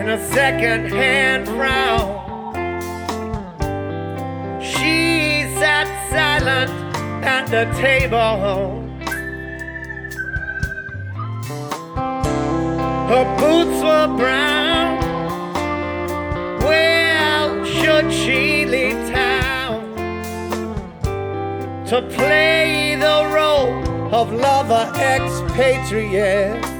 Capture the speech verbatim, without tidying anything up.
and a second-hand frown. She sat silent at the table. Her boots were brown. Well, should she leave town to play the role of lover expatriate?